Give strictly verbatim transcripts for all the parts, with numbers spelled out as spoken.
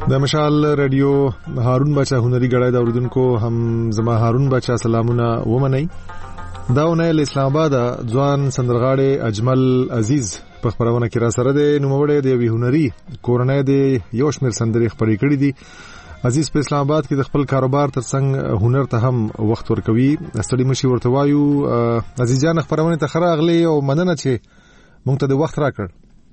د مشال رادیو هارون بچا هنري غړای د اوریدونکو هم زما هارون بچا سلامونه ومنئ. دا ونې اسلام آباد ځوان سندرغاړي اجمل عزیز په خبرونه کې را سره د نوموړی د وی هنري کورنۍ د یو شمیر سندري خبرې کړې دي. عزیز په اسلام آباد کې د خپل کاروبار ترڅنګ هنر ته هم وخت ورکوي. استړي مشي ورته وایو عزیز جان خبرونه ته خراغلي او مننه چې مونږ ته د وخت راکړ.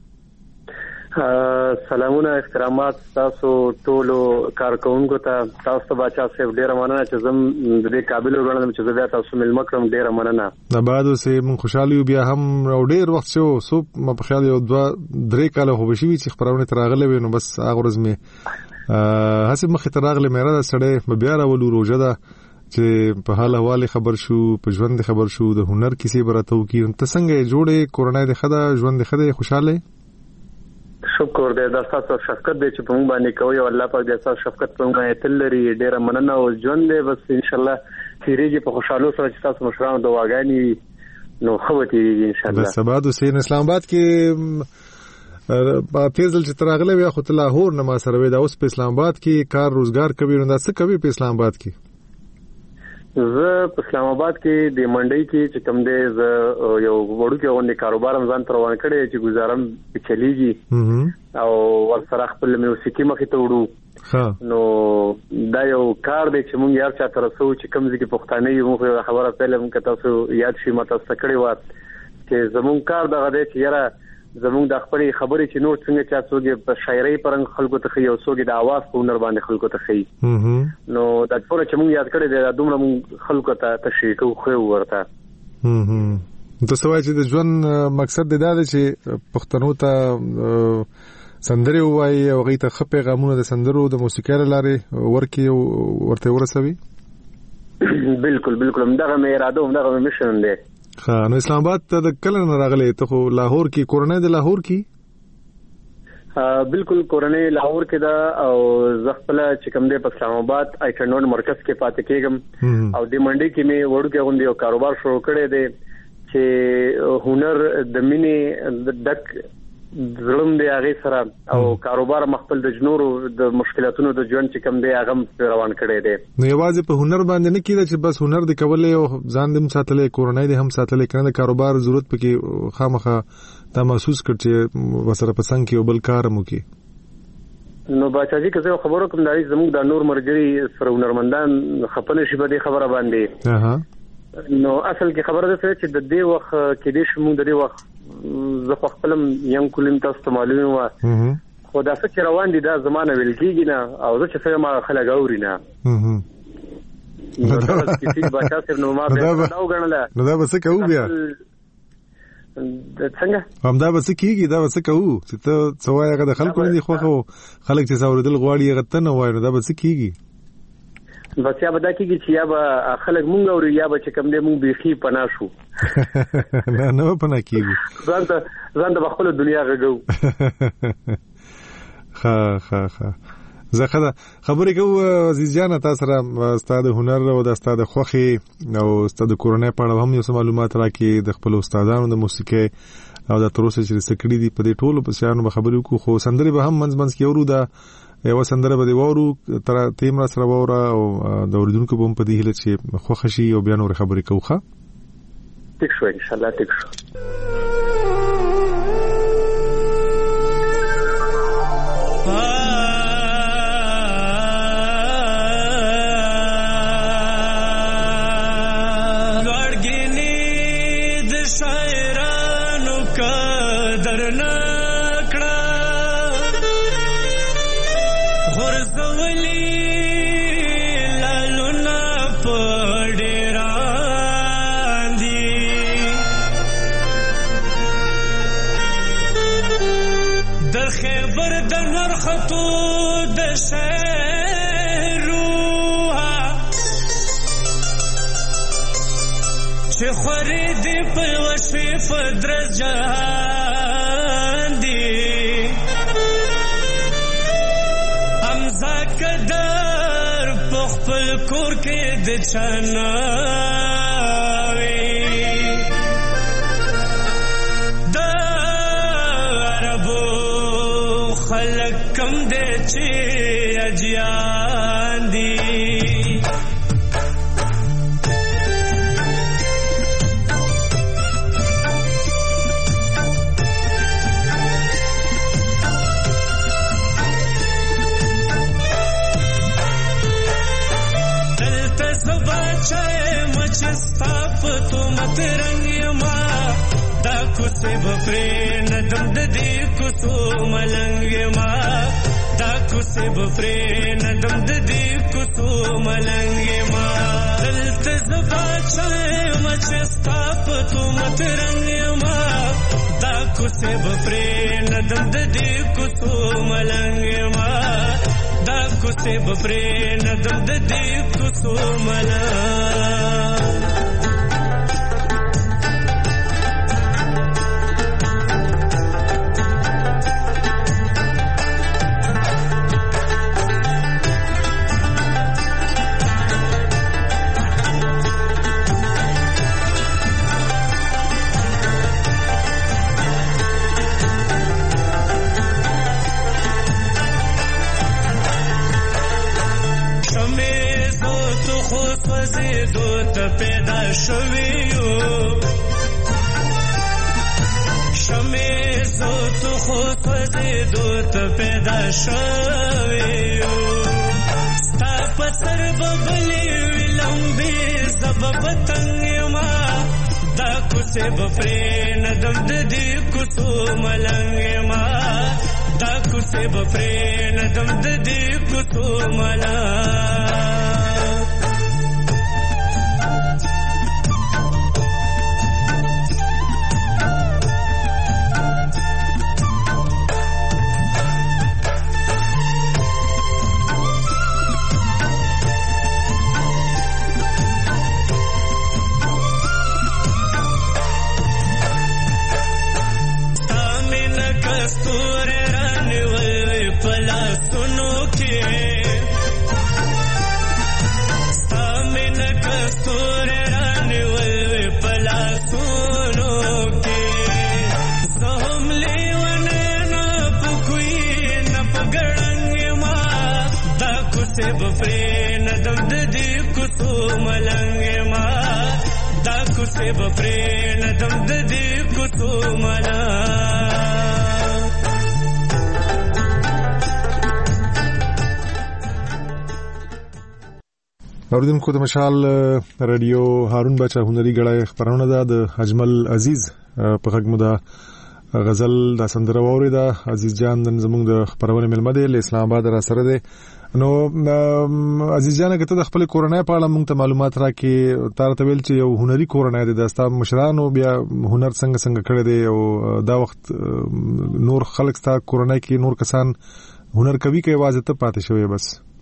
سلامونه احترامات تاسو ټول کارکونکو ته. تاسو ته بچا صاحب ډیر مننه چې زم د دې قابل وګڼم چې زه تاسو ملما کړم. ډیر مننه. د بعد سه مون خوشاله یو بیا هم ډیر وخت شو سو په خیال یو دوه درې کاله خو بشوي چې خبرونه تراغله وینو بس هغه ورځ می حسب مخ تراغله مې را سړې بیا راولو روزه ده چې په حال حواله خبر شو په ژوند خبر شو د هنر کیسې براتو کی ته څنګه جوړې کورونای د خدا ژوند خدا خوشاله. شکر دې د تاسو شفقت دې چې په موږ باندې کوي او الله پاک دې تاسو شفقت په موږ باندې تل لري. ډیر مننه او ژوند دې بس ان شاء الله تیریږي په خوشاله سره چې تاسو مشرانو دواګانی نو خوتي ان شاء الله. سبا د حسین اسلام آباد کې په تیزل چې تراغله وي خو ته لاهور نه ما سره وي دا اوس په اسلام آباد کې کار روزګار کوي نو دا څه کوي په اسلام آباد کې؟ زه په اسلام آباد کې د منډي کې چې کوم دې زه یو وړو کې باندې کاروبار ځان تر روان کړی چې گزارم چلیږي او ورسره خپل موسیقي مخې ته وړو. نو دا یو کار دی چې مونږ یار چا تر سو چې کوم ځکه پښتانه یو خبره پهله مونږ تاسو یاد شي ماته سکړی و چې زمون کار دغه دی چې یاره زمون د خپل خبرې چې نور څنګه چا څوګي په شاعرۍ پرنګ خلکو ته خي او څوګي د आवाज په هنر باندې خلکو ته خي. نو دا ټول چې مونږ یاد کړی دی دا دومره مونږ خلکو ته تشریح کوو خو ورته. هم تاسو وایئ چې د ژوند مقصد دا دی چې پښتنو ته سندري وایي او غي ته خپې غمونه د سندرو د موسیقۍ لارې ورکی ورته ورسوي. بالکل بالکل همدغه مې اراده همدغه مې مشن دی. ها نو اسلام آباد ته د کله نه راغلی ته خو لاهور کې کورنۍ د لاهور کې؟ بالکل کورنۍ لاهور کې دا او زغپله چې کوم دی په اسلام آباد آیکنون مرکز کې پاتې کېږم او د منډي کې مې وړو کې غونډي او کاروبار شروع کړی دی چې هنر د مینې د ډک ظلم دی هغه سره او کاروبار مخبل د جنورو د مشکلاتونو د ژوند چې کم دی هغه روان کړی دی. نو یوازې په هنر باندې نه کیده چې بس هنر د کولې او ځان دې ساتلې کورنۍ دې هم ساتلې کنه د کاروبار ضرورت پکې خامخه تا محسوس کړ چې وسره پسند کې او بل کار مو کې. نو باچاجي که زه خبرو کوم دای زموږ د نور مرګري سره هنرمندان خپل شي به خبره باندې. اها نو اصل کې خبره ده چې د دې وخت کې دې شمو د دې وخت زه خپلم یم کولم تاسو ته معلومه و خو دا څه روان دي دا زمانه ویل کېږي نه او زه چې څه ما خلک اوري نه. نو دا چې بچا سره نو ما به دا وګڼله نو دا به څه کوو بیا څنګه هم دا به څه کېږي دا به څه کوو چې ته څه وایې هغه د خلکو نه دي خوښه خلک چې اورېدل غواړي هغه ته نه وایي نو دا به څه کېږي؟ بس یا به دا کېږي چې یا به خلک مونږ اوري یا به چې کوم دی مونږ بیخي پناه شو. نه نه پناه کېږي ځان ته ځان ته خپله دنیا غږو. ښه ښه ښه زه ښه خبرې کوو عزیز جانه تا سره ستا د هنر او د ستا د خوښې او ستا د کورنۍ په اړه هم یو څه معلومات راکړې د خپلو استادانو د موسیقۍ او د تر اوسه چې څه کړي دي په دې ټولو په شیانو به خبرې وکړو خو سندرې به هم منځ منځ کې اورو دا یو سندره به دی وورو تر تیم را سره ووره او د اوریدونکو به هم په دې هیله چې خوښه شي او بیا نور خبرې کوو. ښه ټیک شو ان شاء الله ټیک شو. چې خوري دی په وشي فدرس جهان دی امزا قدر په خپل کور کې د چناوي د عربو خلق کم دې چې اجیان دي چستا پتو مت رنگ ما دا کوسه بفرې ندم د دې کوسو ملنګ ما دا کوسه بفرې ندم د دې کوسو ملنګ ما دلته زبا چای مچستا پتو مت رنگ ما دا کوسه بفرې ندم د دې کوسو ملنګ ما دا کوسه بفرې ندم د دې کوسو ملنګ پیدا شویو شمع زو تو خود وزیدو ته پیدا شویو ستا پسر ببلی ویلمبی زبب تنگ ما دا کسے بفری ندم ددی کسو ملنگ ما دا کسے بفری ندم ددی کسو ملنگ से बफरे नदम ददी कुतो मना اوریدونکو د مشال رادیو هارون بچا هنري غړای خبرونه ده د اجمل عزیز په خدمت ده غزل د سندره ووري ده عزیز جان نن زموږ د خبرونه ملمه ده اسلام آباد را سره ده نو عزیز جان کته د خپل کورنۍ په اړه موږ ته معلومات راکې تار ته ویل چې یو هنري کورنۍ ده د استاد مشرانو بیا هنر څنګه څنګه کړی دی او دا وخت نور خلک ستا کورنۍ کې نور کسان هنر کوي کې आवाज ته پاتې شوی بس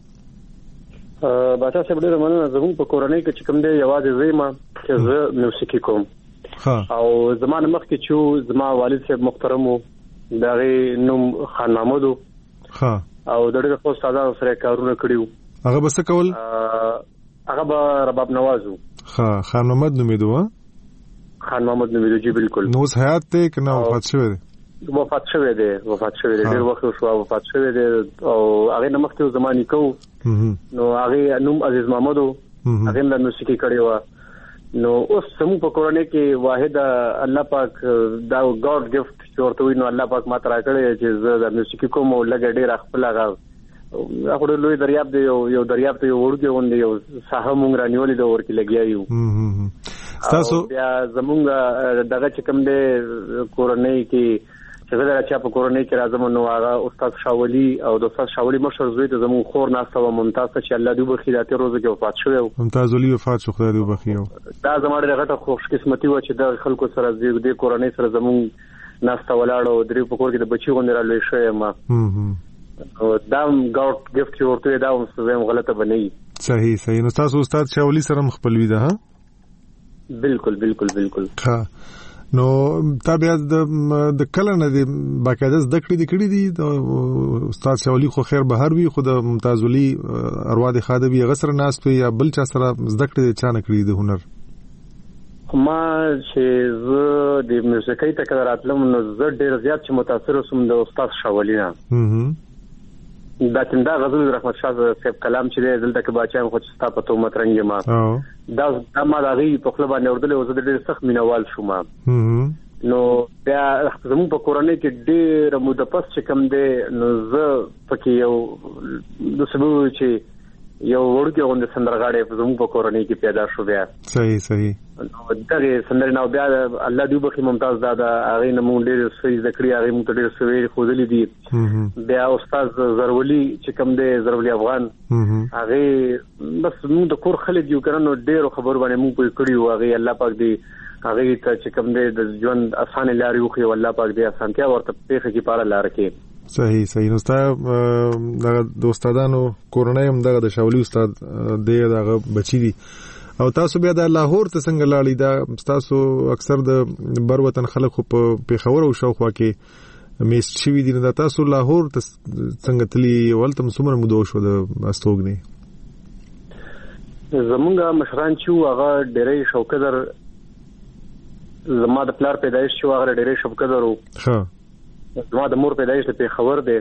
باچا صاحب ډېر مننه زموږ په کورنۍ کې چې کوم دی یوازې زېما چې زه موسیقي کوم او زمانه مخکې چې زما والد صاحب محترم وو دغه نوم خان محمود ها او د ډېر خو ساده سره کارونه کړیو هغه بس کول هغه به رباب نوازو ها خان محمد نومیدو خان محمد نومیدو جی بالکل نو حیات ته کنه وفات شوی دی وفات شوی دی وفات شوی دی ډېر وخت شو وفات شوی دی او هغه نمخته زماني کو نو هغه نوم عزیز محمد هغه د موسیقي کړیو نو اوس سمو په کورنۍ کې واحد الله پاک دا ګاډ گیفت ورته وي نو الله پاک ماته راکړی چې زه د موسیقي کوم او لګ ډېر خپل هغه هغه لوی دریاب دی یو دریاب ته وړګي وندي یو ساحه مونږ رانیولې د ورکی لګیایو تاسو بیا زمونږ دغه چې کوم دی کورنۍ کې چې زه راځم په کورنۍ کې راځم نو هغه استاد شاولي او د استاد شاولي مشر زوی ته زمون خور ناسته و ممتاز چې الله دې بخیراته روزه کې وفات شوی ممتاز ولي وفات شو خدای دې بخیو دا زموږ دغه خوش قسمتي و چې د خلکو سره دې کورنۍ سره زمون ناسته ولاړو درې په کور کې د بچي غونډه رالوي شوی ما او دا ګاډ گیفت ورته دا هم غلطه بنئ صحیح صحیح نو تاسو استاد شاولي سره مخبلوي ده ها بالکل بالکل بالکل ها نو تابع د د کله نه دی باقاعده زده کړې دي کړې دي د استاد شاولي خو خیر بهر وي خو د ممتاز ولي اروا د خادوی غسر ناس ته یا بل چا سره زده کړې چا نه کړې د هنر ما چې زه د موسیقۍ ته کله راتلم نو زه ډېر زیات چې متاثر وسوم د استاد شاولینا دا څنګه غزل رحمت شاه صاحب کلام چې دلته کې باچا خو ستا په تومت رنګ ما دا د ما د غي په خپل باندې ورته وزه ډېر سخت مینوال شوم نو بیا زموږ په کورنۍ کې ډېر موده پس چې کم دی نو زه پکې یو د سبو چې یو ورته غونډه سندرغاړي زموږ په کورنۍ کې پیدا شو بیا صحیح صحیح نو دغه سندرې نو بیا الله دې وبخي ممتاز دادا هغه نمو ډېر سوي ذکرې هغه مونږ ډېر سوي خوذلې دي بیا استاد زرولي چې کم دی زرولي افغان هغه بس موږ د کور خلک یو کړنو ډېر خبر باندې موږ په کړیو هغه الله پاک دې هغه ته چې کوم دې د ژوند اسانه لارې وخی والله پاک دې اسانتیا ورته پیخه کې پاره لار کې صحیح صحیح نو ستا د استادانو کورنۍ هم دغه د شاولي استاد دې دغه بچی دي او تاسو بیا د لاهور ته څنګه لاړی دا تاسو اکثر د بر وطن خلک په پیښور او شاوخوا کې میس شوی دي نو تاسو لاهور ته څنګه تلی ولته مسمر مودو شو د استوګنی زمونږ مشران چې هغه ډېرې شوکدر زما د پلار پیدایش شو هغه ډېرې شوکدر وو ها زما د مور پیدایش ته خبر دی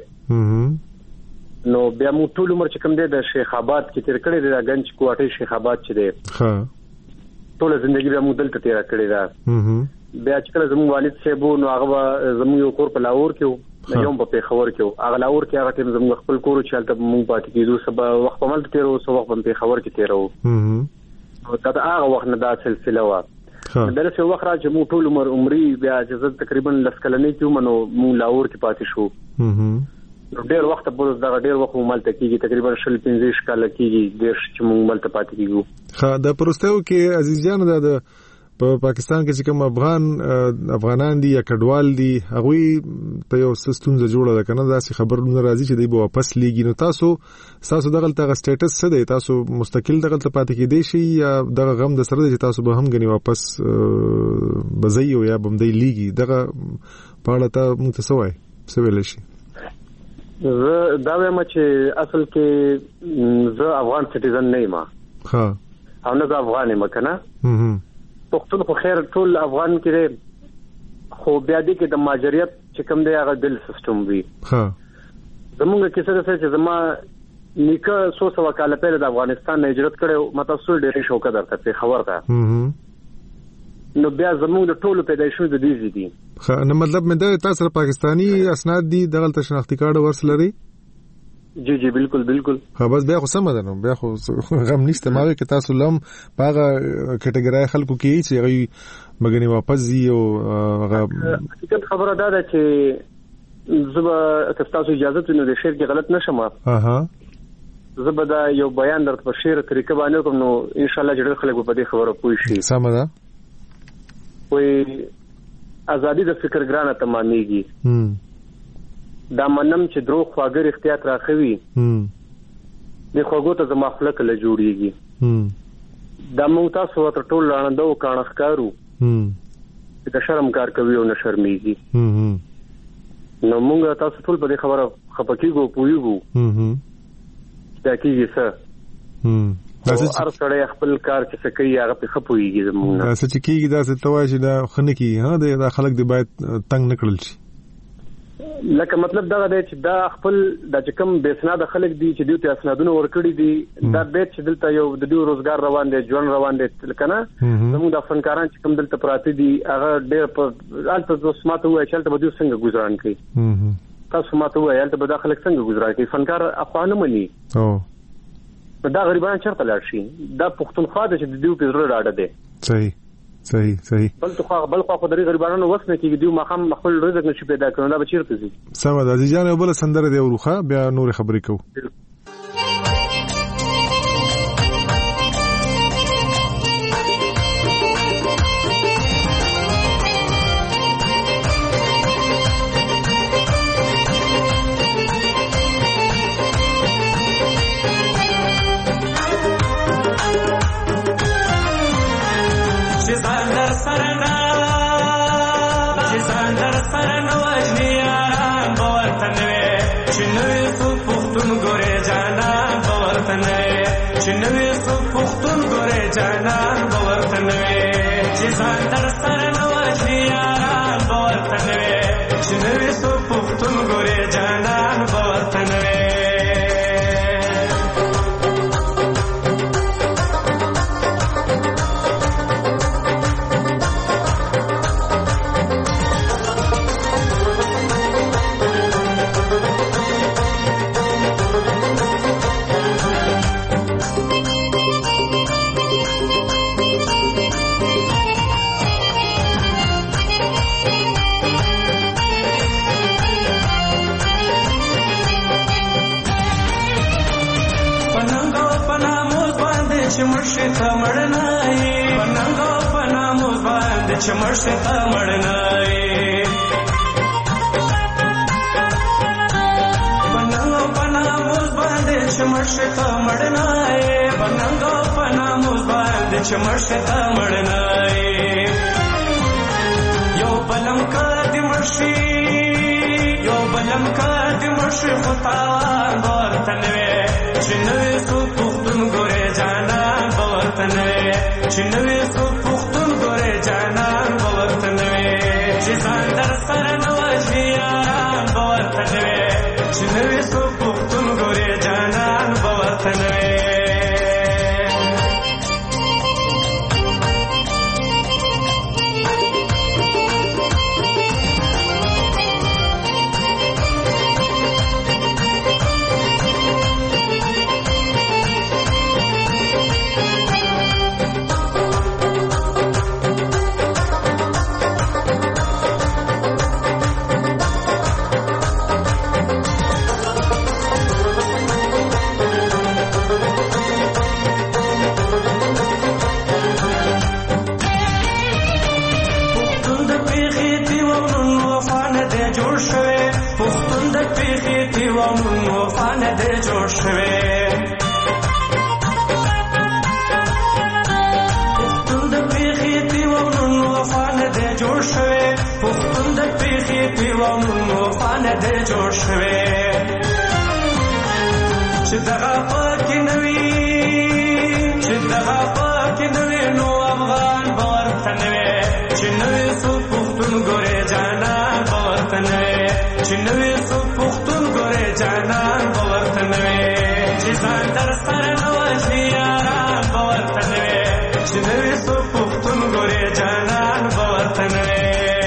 نو بیا مو ټول عمر چې کوم دی د شیخ آباد کې تیر کړی دی د گنج کوټه شیخ آباد چې دی ها ټول ژوندۍ بیا مو دلته تیر کړی دا بیا چې کله زموږ والد صاحب نو هغه زموږ یو کور په لاهور کې یو په پیښور کې هغه لاهور کې هغه ټیم زموږ خپل کور چې هلته مونږ پاتې کېدو سبا وخت په ملت تیرو سو وخت په پیښور کې تیرو نو دا هغه وخت نه دا سلسله و درسه وخت را چې مو ټول عمر عمرې بیا چې تقریبا لسکلنې کې منو مونږ لاهور کې پاتې شو ډېر وخت په دغه ډېر وخت ملت کېږي تقریبا شل پنځه کال کېږي ډېر چې مونږ ملت پاتې کېږو خا د پرستو کې عزیز جان د په پاکستان کې چې کوم افغان افغانان دي یا کډوال دي هغه ته یو سستونزه جوړه ده کنه دا سي خبرونه راځي چې دوی به واپس لیږي نو تاسو تاسو دغه تغه سټیټس څه دی تاسو مستقل دغه ته پاتې کېدئ شي یا دغه غم د سره چې تاسو به هم غني واپس بزایو یا بم دی لیږي دغه پاړه ته موږ ته سوای څه ویل شي زه دا وایم چې اصل کې زه افغان سټیزن نه یم ها او نه افغان یم کنه پښتون خو خیر ټول افغان کې خو بیا دې کې د ماجریت چې کوم دی هغه دل سیستم وي ها زمونږ کې څه څه چې زما نیکه سو سو کال پهله د افغانستان نه هجرت کړو متاسو ډېر شوکه درته په خبر ده نو بیا زمونږ د ټولو پیدایشونو د دې دي ها نو مطلب مې دا تاسو پاکستانی اسناد دي دغه شناختی کارت ورسلري جی جی بالکل بالکل ها بس بیا خو سم ده نو بیا خو غم نشته ما کې تاسو لم پاغه کټګورای خلکو کې چې غي مګنی واپس زی او حقیقت خبره ده چې زبا تاسو اجازه ته نو د شعر کې غلط نشم اها زبا دا یو بیان درته په شعر طریقه باندې کوم نو ان شاء الله جوړ خلک په دې خبره پوي شي سم ده وي ازادي د فکر ګرانه تمامېږي دا منم چې دروغ خواګر اختیار راخوي د خوګو ته زما خلک له جوړیږي دا مو تاسو ته ټول لاندو کانخکارو چې د شرم کار کوي او نه شرمېږي نو موږ تاسو ټول په دې خبره خپکیږو پویږو دا کیږي څه دا څه سره خپل کار چې څه کوي هغه په خپويږي زموږ دا څه چې کیږي دا څه توای چې دا خنکی ها دا خلک دی باید تنگ نکړل شي لکه مطلب دا دی چې دا خپل د چکم بیسناد خلک دي چې دوی ته اسنادونه ورکړي دي دا بیت چې دلته یو د دوی روزګار روان دي ژوند روان دي کنه زموږ د فنکاران چې کوم دلته پراته دي هغه ډېر په الته سماته وای چې الته به دوی څنګه گزاران کوي تاسو ماته وای الته به د خلک څنګه گزاران کوي فنکار افغان مني او دا غریبان چرته لاړ شي دا پښتونخوا د چې دوی په ضرور راډه دي صحیح صحیح صحیح بل تو بل خو د غریبانو وسنه کې دیو مخام خپل رزق نشي پیدا کړو دا به چیرته زی سم ده عزیز جان بل سندره دی وروخه بیا نور خبرې کو جانان باور تنوي چې چمشتا مړنای پننګو پنامو باندې چمشتا مړنای پننګو پنامو باندې چمشتا مړنای پننګو پنامو باندې چمشتا مړنای یو بلم کا د مرشي یو بلم کا د مرشي خطا ورتنوي چنوي سو پختون ګورې جانان ورتنوي چنوي سو پختون ګورې جانان ورتنوي چې ځان در سره نو ژیان ورتنوي چنوي سو پختون ګورې جانان ورتنوي جوړ شوه پختون د پیخي دیوانو وفانه دې جوړ شوه پختون د پیخي دیوانو وفانه دې جوړ شوه چې دغه پاک نوي چې دغه پاک نوي نو افغان ورته نوي چې نوي سو پختون ګورې جانان ورته نوي چې نوي سو پختون ګورې جانان ورته نوي چې ځان در سره نو ژیان ورته نوي چې نوي سو پختون ګورې جانان ورته نوي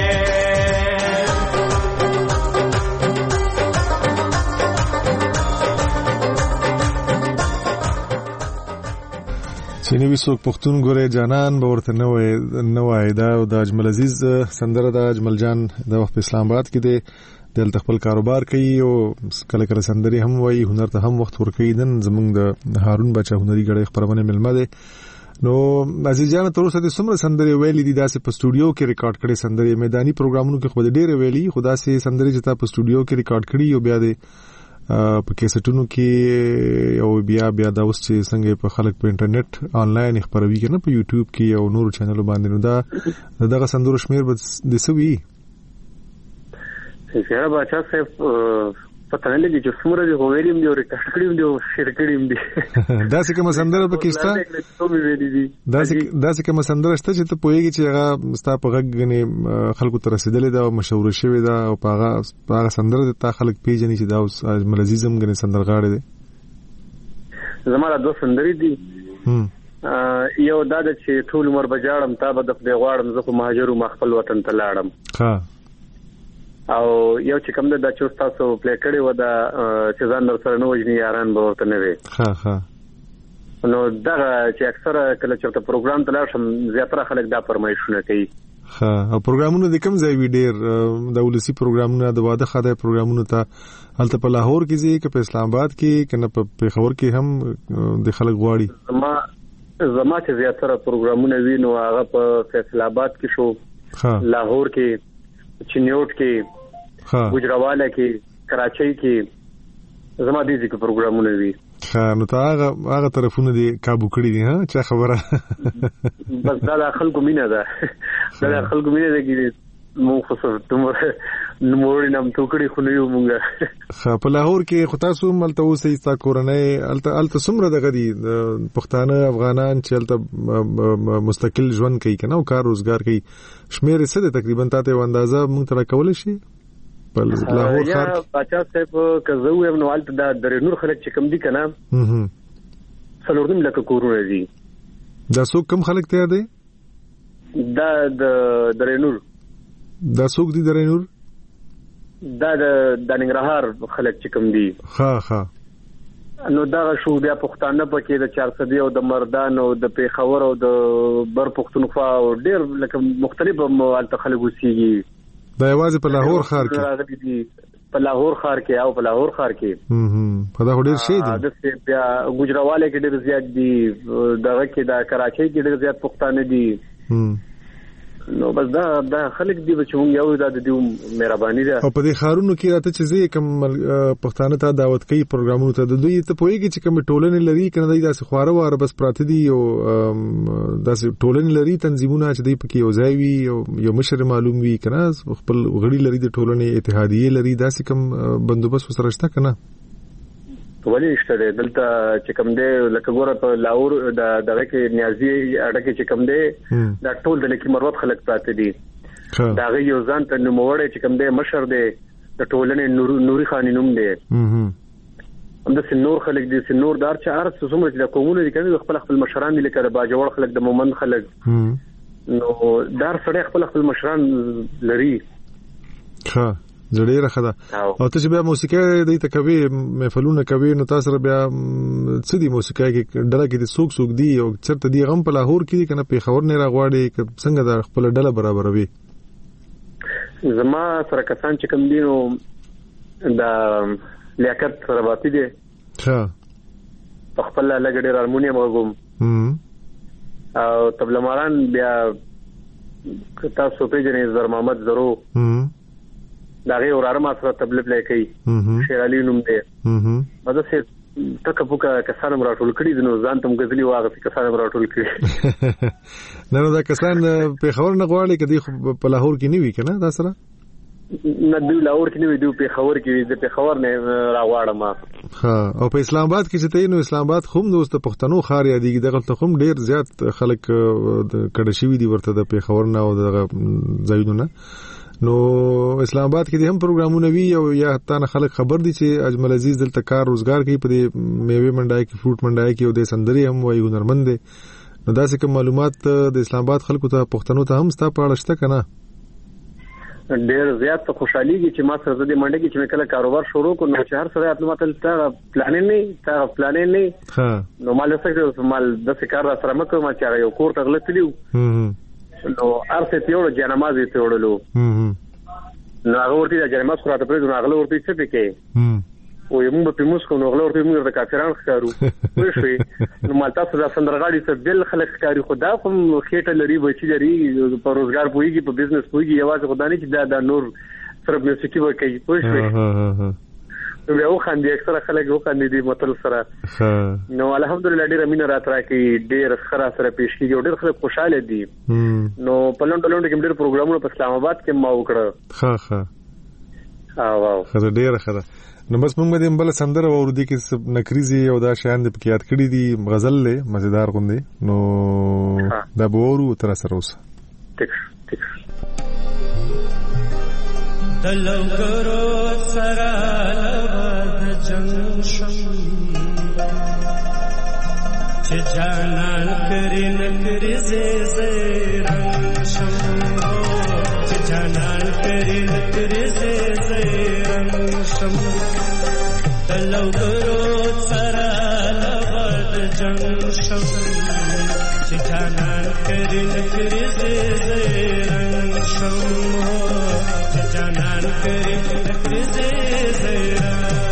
چې نوی څوک پښتون ګورې جانان به ورته نه وای نه وای دا د اجمل عزیز سندره د اجمل جان د وخت په اسلام آباد کې دی دلته خپل کاروبار کوي او کله کله سندري هم وای هنر ته هم وخت ورکوي نن زمونږ د هارون بچا هنري غړي خبرونه ملمه ده نو عزیز جان تر اوسه د سمره سندري ویلې دي داسې په سټوډیو کې ریکارډ کړي سندري میداني پروګرامونو کې خو ډېر ویلي خدا سي سندري چې تا په سټوډیو کې ریکارډ کړي او بیا د په کیسټونو کې او بیا بیا دا اوس چې څنګه په خلک په انټرنیټ آنلاین خبروي کنه په یوټیوب کې او نور چینل باندې نو دا دغه سندرو شمیر به د سوي څنګه بچا صاحب پته نه لګي چې څومره دی ویلیم دی او ریکارډ کړیم دی او شیر کړیم دی دا څه کوم سندره پکې شته دا څه دا څه کوم سندره شته چې ته پوهیږي چې هغه ستا په غږ غني خلکو ته رسیدلې ده او مشهور شوی ده او هغه هغه سندره ته خلک پیژني چې دا اوس ملزیزم غني سندرغاړي دي زموږ دوه سندري دي یو دا چې ټول عمر بجاړم تا به د خپل غواړم زه په مهاجر او خپل وطن ته لاړم ها او یو چې کوم د چوس تاسو پلی کړی و دا چې ځان در سره نو وجنی یاران به ورته نه وي ها ها نو دا چې اکثره کله چې په پروګرام ته لاړم زیاتره خلک دا فرمایشونه کوي ها او پروګرامونه د کوم ځای وی ډیر د ولسی پروګرامونه د واده خدای پروګرامونه ته هلته په لاهور کې ځي که په اسلام آباد کې کنه په پیښور کې هم د خلک غواړي زما زما چې زیاتره پروګرامونه وینو هغه په فیصل آباد کې شو ها لاهور کې چنیوټ کې ګجراواله کې کراچۍ کې زما دې ځکه پروګرامونه وی ها نو تا هغه هغه طرفونه دي کابو کړی دي ها چې خبره بس دا خلکو مینه ده دا خلکو مینه ده کې مو خو څه تمره نموړی نام ټوکړي خو نه یو مونږه ها په لاهور کې خو تاسو ملته اوسې تا کورنۍ الته الته سمره دغه دي پښتانه افغانان چې الته مستقل ژوند کوي کنه او کار روزګار کوي شمیر څه ده تقریبا تاسو اندازه مونږ ته کول شي په لاهور ښار یا پچاس صاحب کزو یم نو الته د درنور خلک چې کم دي کنه هم څلورم لکه کورونه دي دا څوک کم خلک ته دي دا د درنور دا څوک دي درنور دا د دنګرهار خلک چې کم دي ها ها نو دا شو بیا پښتانه پکې د چار سدي او د مردان او د پیښور او د بر پښتونخوا او ډېر لکه مختلف مالته خلک وسیږي دا یوازې په لاهور ښار کې په لاهور ښار کې او په لاهور ښار کې هم هم په دا ډېر شي دي د بیا ګجراواله کې ډېر زیات دي دغه کې د کراچۍ کې ډېر زیات پښتانه دي هم نو بس دا دا خلک دی چې موږ یو د دې مهرباني ده او په دې خارونو کې راته چې زه کوم پښتانه ته دعوت کوي پروګرامونو ته د دوی ته پوهیږي چې کوم ټولنې لري کنه دای داسې خواره واره بس پراته دي او داسې ټولنې لري تنظیمونه چې دوی پکې یو ځای وي او یو مشر معلوم وي کنه خپل غړي لري د ټولنې اتحادیه لري داسې کوم بندوبست وسره شته کنه ولی شته دلته چې کوم دی لکه ګوره په لاهور د دغه کې نیازي اډه کې چې کوم دی دا ټول د لکه مروت خلک پراته دي دا غي یو ځان ته نوموړی چې کوم دی مشر دی د ټولنې نور نوري خان نوم دی هم د سنور خلک دي سنور دار چې ارس څومره د قومونو دي کنه خپل خپل مشران دي لکه د باجوړ خلک د مومند خلک نو دار سره خپل خپل مشران لري ها زړه راخدا او ته چې بیا موسیقي د ته کوي محفلونه کوي نو تاسو بیا څه دي موسیقي کې ډله کې د سوق سوق دی او چرته دی غم په لاهور کې کنه په خبر نه راغواړي څنګه د خپل ډله برابروي زما سره کسان چې کوم دینو د لیاقت سره واپی دي ها خپل لګړي هارمونیم غوم او طبله ماران بیا تاسو په جنې زر محمد زرو دا غي وراره ما سره تبلیغ لکې شیر علي نوم دی مده سه تک پوکا کسان راټول کړي نو ځان تم غزلي واغې کسان راټول کړي نه نو دا کسان په خبر نه غواړي کدي په لاهور کې نیوي کنه دا سره نه دی لاهور کې نیوي دی په خبر کې دی په خبر نه راغواړم ها او په اسلام آباد کې چې ته نو اسلام آباد خو دوست پښتنو خار یادېږي دغه ته خو ډیر زیات خلک کډه شوی دي ورته د په خبر نه او دغه ځایونه نو اسلام آباد کې هم پروګرامونه وی او یا حتی نه خلک خبر دي چې اجمل عزیز دلته کار روزګار کوي په میوه منډای کې فروټ منډای کې او د سندري هم وایي هنرمند دي نو دا څه کوم معلومات د اسلام آباد خلکو ته پښتنو ته هم ستا په اړه شته کنه ډېر زیات خوشحاليږي چې ما سره د منډه کې چې کله کاروبار شروع کړو نو چې هر سره خپل متل تا پلان نه تا پلان نه ها نو مال څه مال د کار سره مکه ما چې یو کور ته غلطلیو نو ارته تیوړو جنمازي تیوړلو نو هغه ورته د جنماز خراته پرې نو هغه ورته څه پکې او یمو په موسکو نو هغه ورته موږ د کافرانو ښکارو وښوي نو مالتا سره سندرغاړي څخه بل خلک ښکاری خدا کوم خېټه لري بچی لري په روزګار پويږي په بزنس پويږي یوازې خدای نه چې دا د نور سره موسیقي وکړي وښوي نو یو خاندي اکثر خلک یو خاندي دي متل سره نو الحمدلله ډېر امینه راترا کې ډېر خره سره پیش کیږي ډېر خلک خوشاله دي نو په لوند لوند کې ډېر پروګرامونه په اسلام آباد کې ما وکړه ها ها ها واو خره ډېر خره نو بس موږ دې بل سندره ورو دي کې نکریزي او دا شان دې پکې یاد کړی دي غزل له مزیدار غوندي نو دا بورو تر سره اوس ټیک ټیک دلوګرو سره لبد جنگ شم چې جانان کری نکری زی زی رنگ شم چې جانان کری نکری زی زی رنگ شم دلوګرو سره لبد جنگ شم چې جانان کری نکری زی زی رنگ شم جانان کری نکری زی زیرا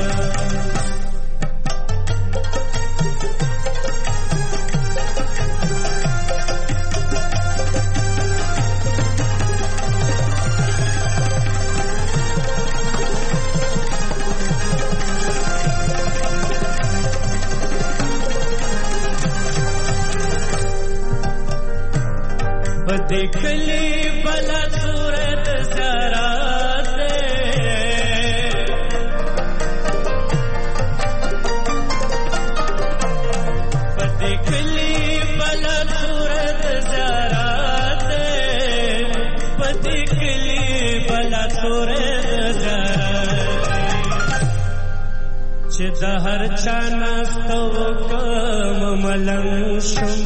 بدکلی بلا صورت زرا چې د هر چا ناستو کوم ملنګ شم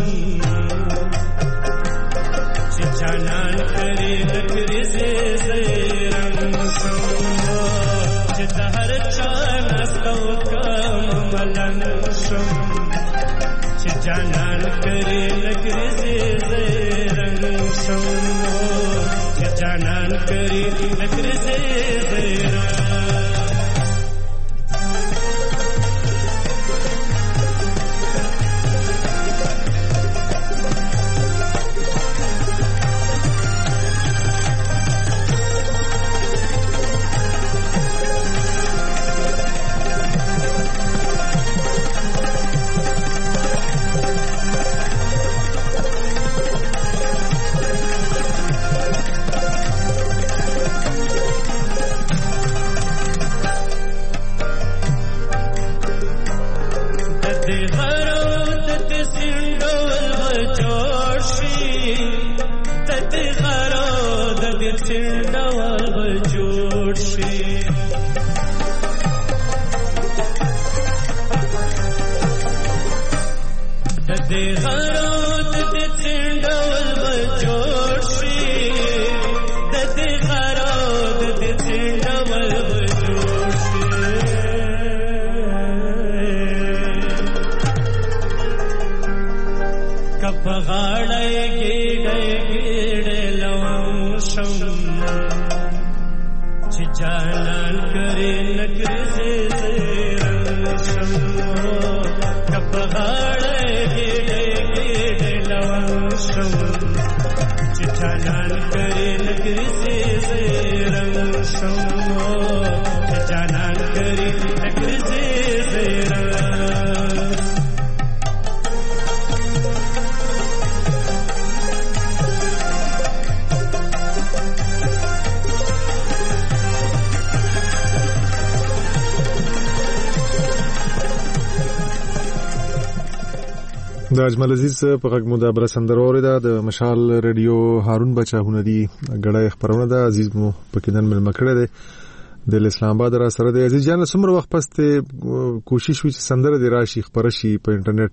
چې جانان کری نکری زی زی رنگ شم چې د هر چا ناستو کوم ملنګ شم چې جانان کری نکری زی زی رنگ شم چې جانان کری نکری زی زی رنگ دې غرو د دې څنډول بجوړ شي د دې غرو د دې څنډول بجوړ شي کپ غاړه ګډه ګډه لوشم چې جانان کرے نګر سے رنشم کپ غاړه ګډه ګډه لوشم چې جانان کرے نګر سے رنشم چې جانان کرے نګر سے د اجمل عزیز په غږ مدابره سندروري ده د مشال ریډیو هارون بچا هنري غړای خبرونه ده عزیز مو پکې نن مل مکړه ده د اسلام آباد را سره ده عزیز جان څومره وخت پس ته کوشش وکړي سندره دی راشي خبر شي په انټرنیټ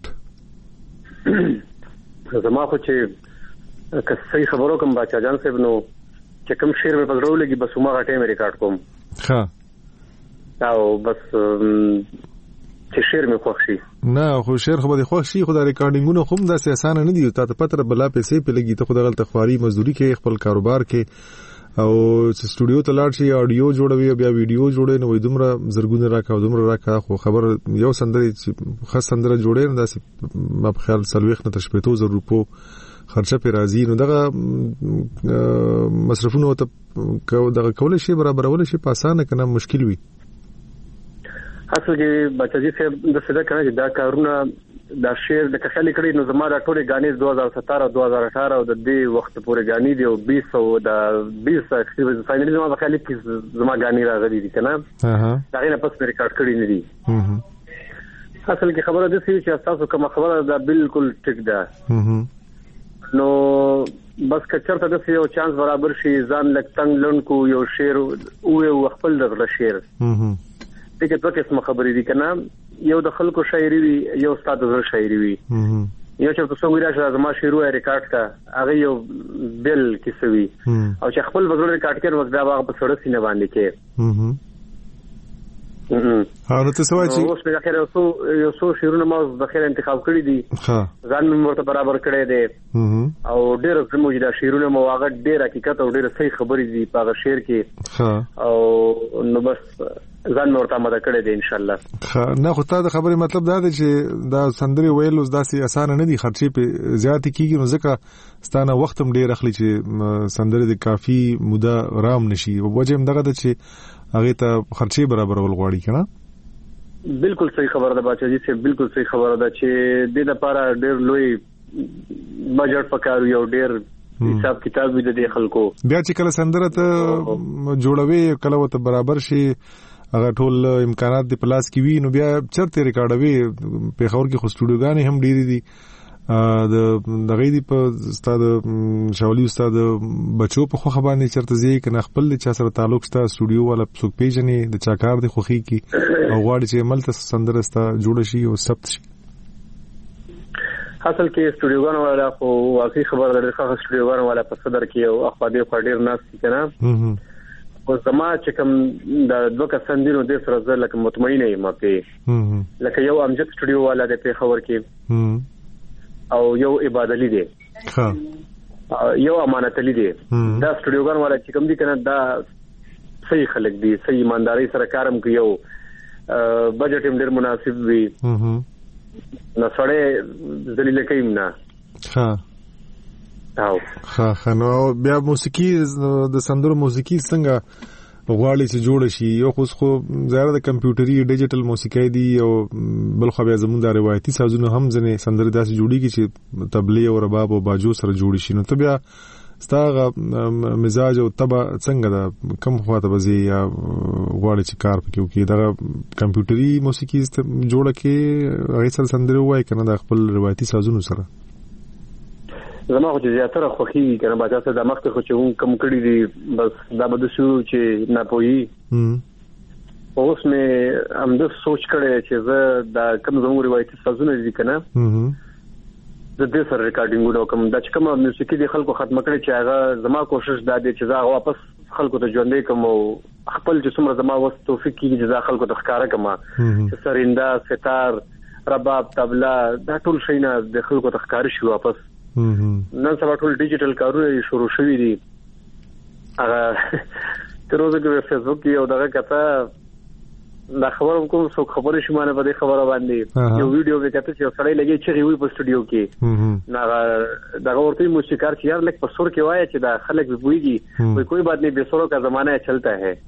زما خو چې که صحیح خبرو کوم بچا جان صاحب نو چې کوم شعر په پزړو لګي بس ما غټه مې ریکارډ کوم ها او بس چې شعر مې خوښ شي نه خو شعر خو به خوښ شي خو دا ریکارډینګونه خو د اساسانه نه دي ته پته بلا پیسې په لګي ته خو د غلط خواري مزدوري کې خپل کاروبار کې او سټوډیو ته لاړ شي اډیو جوړوي بیا ویډیو جوړي نو دومره زرګونه راکا دومره راکا خو خبر یو سندري خاص سندره جوړي نو داسې ما په خیال سلويخ نه تشپېتو زر روپو خرچه په راځي نو دغه مصرفونه ته دغه کول شي برابرول شي په اسانه کنه مشکل وي اصل کې بچی صاحب د څه دا کنه چې دا کارونه دا شعر د کخلي کړي نو زما د ټولې غانې دو هزار ستر او دو هزار اٹھارہ او د دې وخت پورې غانې دی او بیس او د بیس فائنلی زما په خیال کې زما غانې راغلي دي کنه اها دا غینه پس ریکارډ کړی نه دي اصل کې خبره ده چې تاسو کوم خبره دا بالکل ټیک ده نو بس کچرته د یو چانس برابر شي ځان لک تنگ لونکو یو شعر او خپل د شعر دغه دوه قسم خبرې دي کنه یو د خلکو شاعري وي یو استاد زړه شاعري وي یو چې تاسو ویل چې زما شعر ریکارډ کا هغه یو بل کیسوي او چې خپل وزر ریکارډ کړي وخت دا هغه په سړک سینه باندې کې ها نو تاسو وايي اوس په اخر یو څو یو څو شعرونه ما د خیر انتخاب کړی دي ها ځان مې ورته برابر کړی دی او ډېر زموږ د شعرونه مو هغه ډېر حقیقت او ډېر صحیح خبرې دي په هغه شعر کې ها او نو بس ځان مې ورته مدد کړی دی ان شاء الله نه خو تا د خبرې مطلب دا دی چې دا سندري ویل اوس داسې اسانه نه دي خرچې په زیات کیږي نو ځکه ستانه وخت هم ډېر اخلي چې سندري د کافي موده رام نشي او وجه هم دغه چې هغه ته خرچې برابر ول غواړي کنه بالکل صحیح خبره ده بچا جی چې بالکل صحیح خبره ده چې د لپاره ډېر لوی بجټ پکارو یو ډېر حساب کتاب وي د خلکو بیا چې کله سندره ته جوړوي کله وته برابر شي هغه ټول امکانات د پلاس کې وي نو بیا چرته ریکارډوي په خور کې خو سټوډیوګانې هم ډېری دي د دغه دی په استاد شاولي استاد بچو په خو خبرې چرته زی کنه خپل چا سره تعلق ستا سټوډیو ولا څوک پیژنې د چا کار دی خوخي کی او غواړي چې عمل ته سندرستا جوړ شي او ثبت شي اصل کې سټوډیوګانو والا خو واقعي خبر درته ښه سټوډیوګانو والا په صدر کې او اخوادي خډیر ناس کنه او زما چې کوم د دوه کسندینو د سره زه لکه مطمئن یم په لکه یو امجد سټوډیو والا د په خبر کې او یو عبادتلی دی ها یو امانت علی دی دا سټوډیوګان والا چې کوم دي کنه دا صحیح خلک دي صحیح ایمانداري سره کارم کوي یو بجټ هم ډیر مناسب وي نو سره ذلیل کيم نه ها او ها خنو بیا موسیقي د سندرو موسیقي څنګه غواړي چې جوړ شي یو خو خو زیاده د کمپیوټري ډیجیټل موسیقي دی او بل خو بیا زموږ د روایتي سازونو هم ځنه سندري داسې جوړیږي چې تبلی او رباب او باجو سره جوړ شي نو ته بیا ستاغه مزاج او تبع څنګه دا کم خواته بزي یا غواړي چې کار پکې وکړي دا کمپیوټري موسیقي جوړه کې هغه سره سندري وای کنه د خپل روایتي سازونو سره زما خو زیاتره خوخي کنه باچا سره د مخته خو چې کم کړی دي بس دا بده شو چې نه پوي اوس مې هم د سوچ کړی چې زه دا کم زموږ روایتي سازونه دي کنه د دې سره ریکارډینګونه کوم د چې کوم موسیقي د خلکو ختم کړي چې هغه زما کوشش دا دی چې زه واپس خلکو ته ژوندې کوم او خپل چې څومره زما وس توفیق کیږي چې زه خلکو ته ښکارا کوم چې سریندا ستار رباب طبلا دا ټول شیونه د خلکو ته ښکار شي واپس. نن سبا ټول ډیجیټل کارونه شروع شوي دي. هغه تر اوسه کې فیسبوک یو دغه کته دا خبر کوم څو خبرې شمانه په دې خبره باندې یو ویډیو کې کته چې سړی لګي چې وی په سټوډیو کې نه دا ورته موسیقار چې یار لکه په سور کې وایي چې دا خلک به ویږي کوئی کوئی بات نہیں بیسورو کا زمانہ چلتا ہے.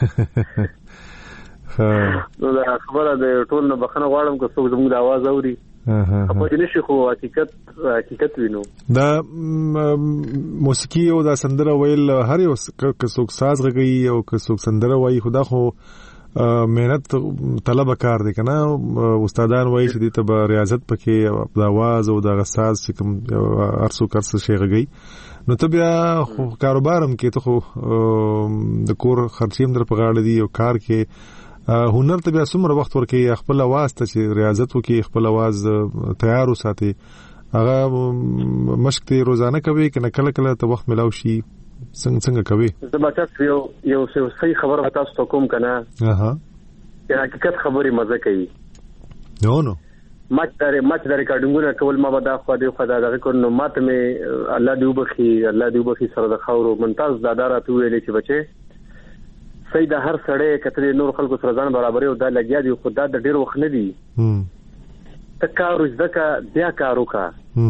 نو دا خبره د ټول نه بخنه غواړم که څوک زموږ د आवाज اوري په دې نشي خو حقیقت حقیقت وینو. دا موسیقي او دا سندره ویل هر یو که څوک ساز غږی او که څوک سندره وایي خدا خو مهنت طلب کار دی کنه. استادان وایي چې دې ته ریاضت پکې د आवाज او د ساز کوم ارسو کرس شي غږی نو ته بیا خو کاروبارم کې ته خو د کور خرچیم در په غاړه دی او کار کې هنر ته بیا څومره وخت ورکې خپل आवाज ته چې ریاضت وکې خپل आवाज تیار وساتي هغه مشق ته روزانه کوي کنه کله کله ته وخت ملاو شي څنګه څنګه کوي؟ زه به تاسو یو یو صحیح خبره تاسو ته کوم کنه. اها چې حقیقت خبرې مزه کوي. نو نو ماچ دره ماچ دره ریکارډینګونه کول ما به دا خو دې خدای دغه کو نو ماته مې الله دې وبخي الله دې وبخي سره د خاورو ممتاز دادا راته ویلې چې بچي سید هر سړی کتري نور خلکو سره ځان برابرې او دا لګیا دی خو دا د ډیر وخت نه دی تکارو ځکه بیا کارو کا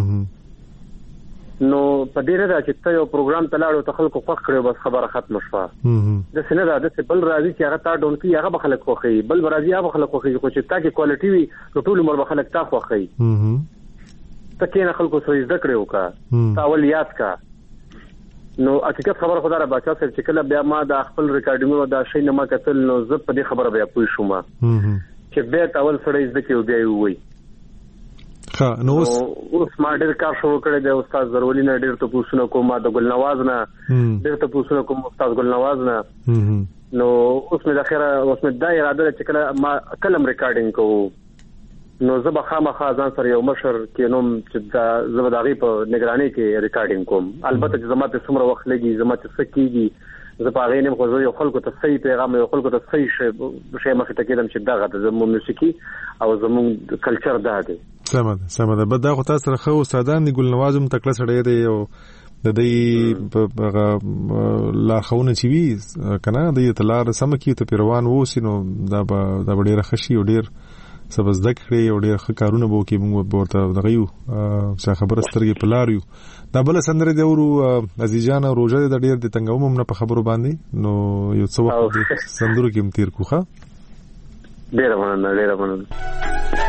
نو په دې نه دا چې ته یو پروګرام تلاړو ته خلکو خوښ کړو بس خبره ختم شوه. د سینه دا د بل راځي چې هغه تا ډون کې هغه خلک خوخي بل راځي هغه خلک خوخي خو چې تا کې کوالټي وي نو ټول عمر به خلک تا خوخي. ته کې نه خلکو سره زده کړو کا تاول یاد کا. نو حقیقت خبر خدای را بچا سره چې کله بیا ما د خپل ریکارډینګ دا شی نه ما کتل نو زه په دې خبره بیا پوه شوم چې به تاول سره زده کې بیا وي. ها نو اوس ما ډېر کار شروع کړی دی استاد ضروري نه ډېر ته پوښتنه کوم ما د ګل نواز نه ډېر ته پوښتنه کوم استاد ګل نواز نه. نو اوس مې د اخره اوس مې دا اراده چې کله ما کلم ریکارډینګ کوم نو زه به خامخا ځان سره یو مشر کې نوم چې دا زه به د هغې په نگرانۍ کې ریکارډینګ کوم. البته چې زما ته څومره وخت لګي زما ته څه کېږي زه په هغې نیم خو زه یو خلکو ته صحیح پیغام یو خلکو ته صحیح شی مخې ته کېدم چې دغه د زموږ موسیقي او زموږ کلچر دا دی. سمه ده سمه ده. بد دا خو تاسو سره خو استادان دي ګل نواز هم تکړه سړی دی او د دې هغه لارښوونه چې وي که نه د یې لاره سمه کړي ته پرې روان واوسي نو دا به دا به ډېره ښه شي او ډېر څه به زده کړې او ډېر ښه کارونه به وکړي. موږ به ورته دغه یو څه خبره سترګې په لار یو. دا بله سندره دی اورو عزیز جان روژه دی د ډېر د تنګوم هم نه په خبرو باندې نو یو څه وخت سندرو کې هم تېر کړو. ښه ډېره مننه ډېره مننه.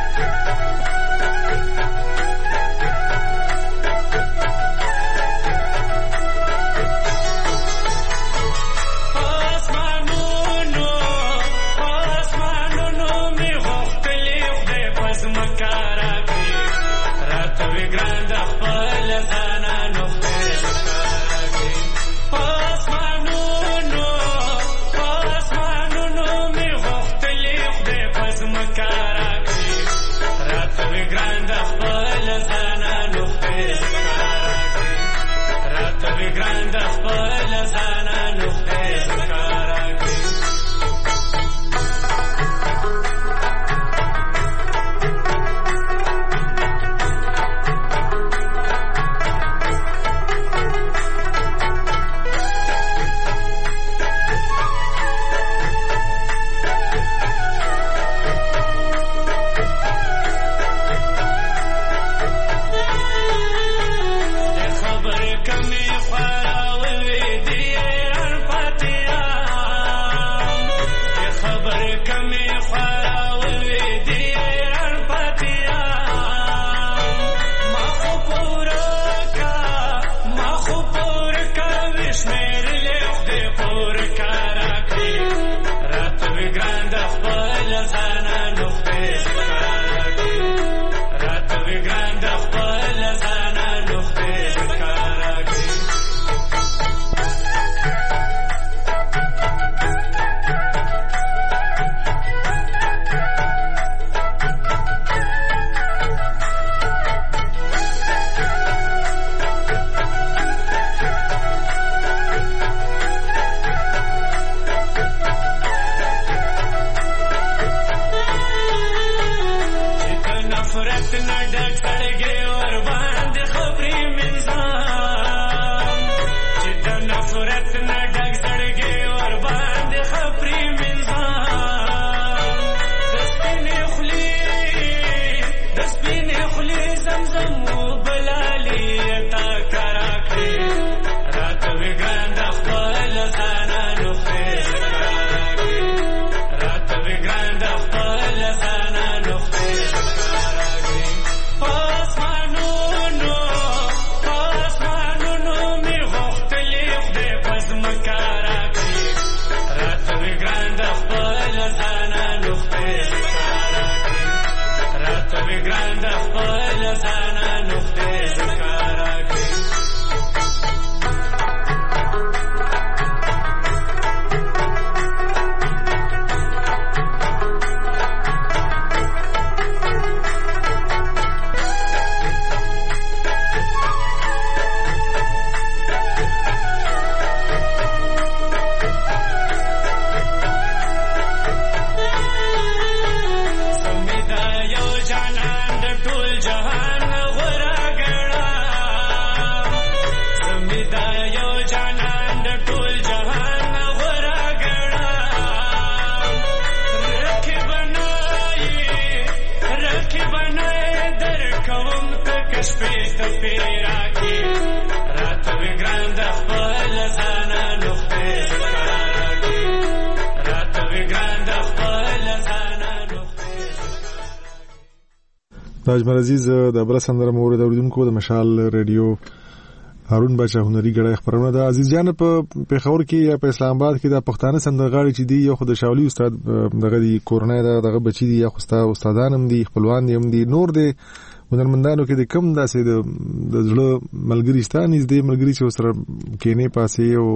وی ګران د خپل ځانه نقطه زکارا کې اجمل عزیز د بل سندره مورد اوریدونکو د مشال ریډیو هارون بچا هنري غړي خبرونه د عزیز جان په پیښور کې یا په اسلام آباد کې د پښتانه سندرغاړي چې دی یو خو د شاولي استاد دغه دی کورنۍ دغه بچی دی یا خو استادان هم دي خپلوان دي هم دي نور دي هنرمندانو کې د کم داسې د زړه ملګریستان دي ملګری چې سره کینې پاسې او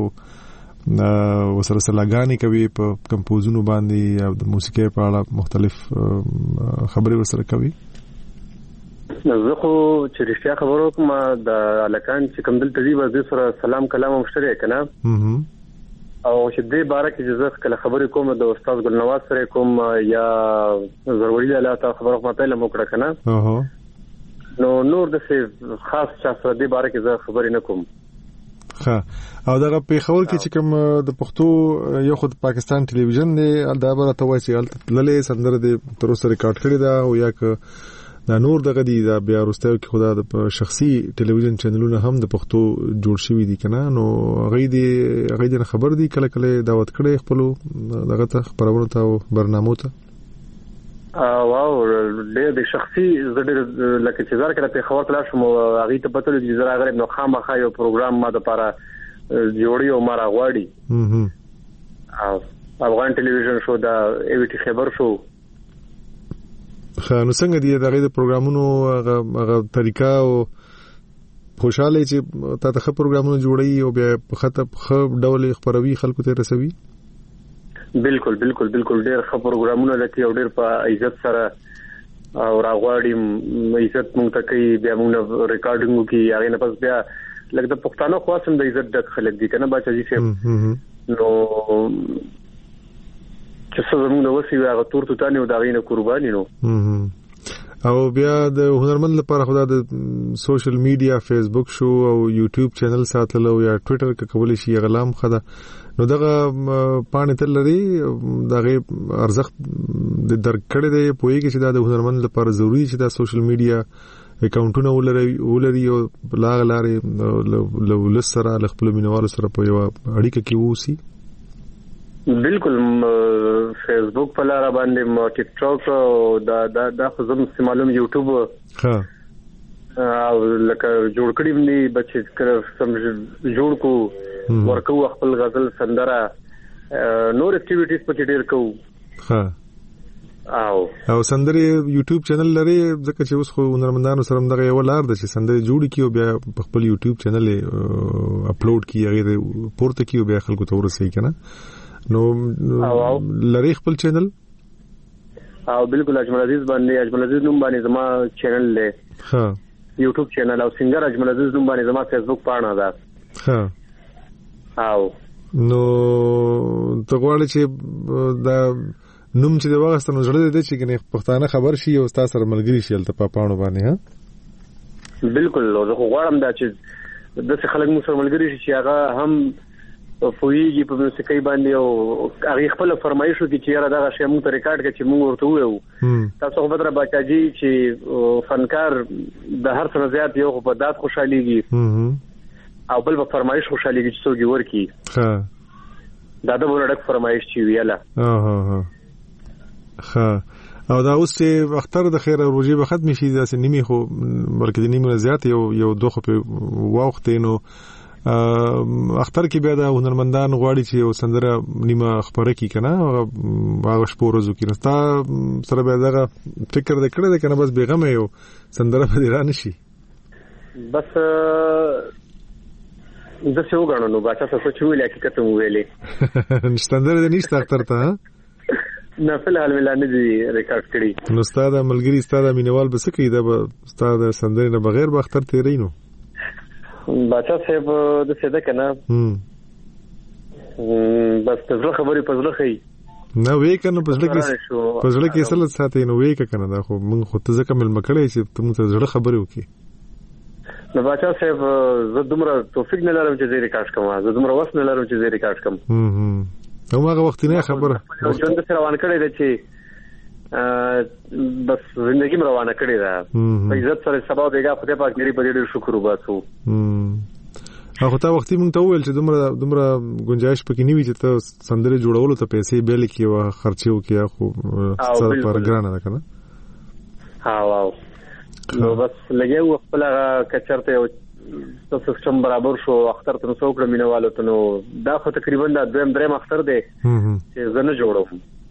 وسره سلاګانی کوي په کمپوزونو باندې او د موسیقۍ په اړه مختلف خبرې ورسره کوي. زه خو چې رښتیا خبرو کوم د الکان چې کوم دلته دی وځي سره سلام کلام مشترک کنه او چې دې باره کې جزاک کله خبرې کوم د استاد ګل نواز سره کوم یا ضروري الله تعالی خبرو ما پهله موکړه کنه نو نور د خاص چا سره دې باره کې زه خبرې نه کوم. ها او دغه پیښور کې چې کوم د پښتو یو خود پاکستان ټلویزیون دی دا به راته وایي چې للې سندره دې تر اوسه ریکارډ کړی دا او یا که دا نور دغه دی دا بیا وروسته کې خدا د شخصي ټلویزیون چینلونه هم د پښتو جوړ شوی دي کنه نو هغه دی هغه دی خبر دی کله کله دعوت کړي خپل دغه ته خبرونه ته او برنامه ته واو د شخصي زړه لکه چې زار کړه په خبر تل شم هغه ته پته لګي زرا غریب نو خامخا یو پروګرام ما د لپاره جوړي او مارا غواړي افغان ټلویزیون شو دا ایوټي خبر شو خا نو څنګه دی دغه د پروګرامونو هغه طریقه او خوشاله چې تاسو خپل پروګرامونه جوړي او بیا په خطه خو ډول خبروي خلکو ته رسوي. بالکل بالکل بالکل ډېر خبر پروګرامونه لکه او ډېر په عزت سره او راغواړي عزت مونږ ته کوي بیا مونږ ریکارډینګ کوي هغه نه پس بیا لکه د پښتانه خاصم د عزت د خلک دي کنه بچا جی سه نو چې څه زموږ د وسی هغه تور توتانی او دا غینه قرباني نو او بیا د هنرمند لپاره خدا د سوشل میډیا فیسبوک شو او یوټیوب چینل ساتل او یا ټوئیټر کې کول شي غلام خدا نو دغه پانه تل لري دغه ارزښت د درکړې دی پوهیږي چې دا د هنرمند لپاره ضروری چې دا سوشل میډیا اکاونټونه ولري ولري او لاغ لاري لو لسره خپل مینوالو سره په یو اړیکه کې ووسی. بالکل فیسبوک په لار باندې ټیک ټاک او دا دا د خزم استعمالوم یوټیوب ها او لکه جوړ کړی مې بچی کړ سم جوړ کو ورکو خپل غزل سندره نور اکټیویټیز په ډیر کو ها او او سندره یوټیوب چینل لري ځکه چې اوس خو هنرمندانو سره دغه یو لار د چې سندره جوړ کیو بیا خپل یوټیوب چینل اپلوډ کی غیر پورته کیو بیا خلکو ته ورسې کنه نو لری خپل چینل او بالکل اجمل عزیز باندې اجمل عزیز نوم باندې زما چینل له ها یوټیوب چینل او سنگر اجمل عزیز نوم باندې زما فیسبوک پاڼه ده ها او نو ته غواړې چې دا نوم چې د واغستنو زړه دې چې کنه پښتانه خبر شي او تاسو سره ملګری شي تل په پاڼو باندې ها بالکل زه غواړم دا چې د څه خلک مو سره ملګری شي چې هغه هم فویږي په موسیقۍ باندې او هغه خپل فرمایشو کې چې را دغه شی موږ ته ریکارډ کړي چې موږ ورته وایو تاسو خو بدر بچاجي چې فنکار د هر څه زیات یو په دات خوشاليږي او بل په فرمایش خوشاليږي چې څوک ورکی ها دا د ورډک فرمایش چې ویاله ها ها ها او دا اوس چې اختر د خیر او روزي به ختم شي دا سه نیمه خو بلکې د نیمه زیات یو یو دوه په وخت نو اختر کې بیا د هنرمندان غواړي چې یو سندره نیمه خبره کی کنه هغه شپورزو کې نستا سره بیا دغه فکر د کړه د کنه بس بیغمه یو سندره په ایران شي بس د څه وګڼو نو باچا څه چې ویل حقیقت مو ویلې سندره د نشته اختر ته نه فلحال ویل نه دي ریکارډ کړی نو استاد ملګری استاد مینوال بس کې دا استاد سندره نه بغیر به اختر تیرینو باچا صاحب د څه ده کنه هم بس تزله خبرې پزله خي نه وې کنه پزله کې پزله کې اصل ساتي نو وې کنه دا خو موږ خو ته ځکه مل مکړې چې ته موږ زړه خبرې وکي نو باچا صاحب زه دومره توفیق نه لرم چې زه ریکارډ کوم زه دومره وس نه لرم چې زه ریکارډ کوم هم هم نو هغه وخت نه خبره ژوند سره روان کړی دی چې بس زندگی مې روانه کړې ده په عزت سره سبا دیګه خدای پاک دې په دې شکر وباسو هغه تا وختي مونږ ته ویل چې دومره دومره گنجائش پکې نیوي چې ته سندره جوړولو ته پیسې بیل کې او خرچو کې خو څه پرګرانه ده کنه ها واو نو بس لګیو خپل کچرته یو تاسو څنګه برابر شو اختر ته نو څوک مینوالو ته نو دا خو تقریبا دا دویم دریم اختر دی چې زنه جوړوم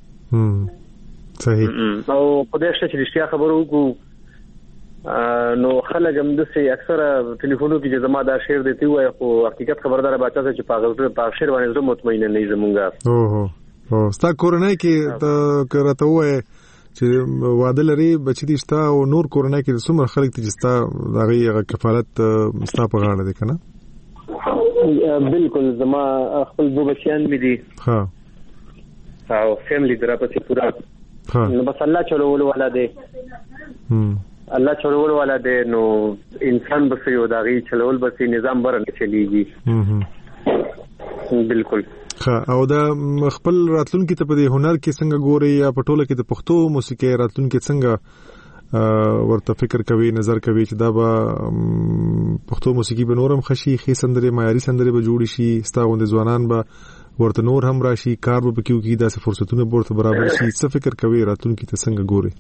صحیح او په دې شته چې رښتیا خبرو وکړو نو خلک هم د سي اکثره ټلیفونو کې چې زما دا شعر دی وای خو حقیقت خبردار باچا چې پاغل په شعر باندې زه مطمئن نه زمونږه او هو او ستا کورنۍ کې ته کرته وای چې واده لري بچی دي ستا او نور کورنۍ کې څومره خلک چې ستا دغه کفالت ستا په غاړه ده کنه بالکل زما خپل دو بچیان مې دي ها او فیملی درپسې پورا نو بس الله چلول والا دی هم الله چلول والا دی نو انسان بس یو داغي چلول بس نظام برن چلیږي هم بالکل او دا خپل راتلونکو ته په هنر کې څنګه ګوري یا په ټوله کې د پښتو موسیقي راتلونکو څنګه ورته فکر کوي نظر کوي چې دا به پښتو موسیقي به نورم خشي خې سندره معیاري سندره به جوړ شي ستاوند ځوانان به ورته نور هم راشي کار به کیو کې داسې فرصتونه ورته برابر شي څه فکر کوي راتلونکو ته څنګه ګوري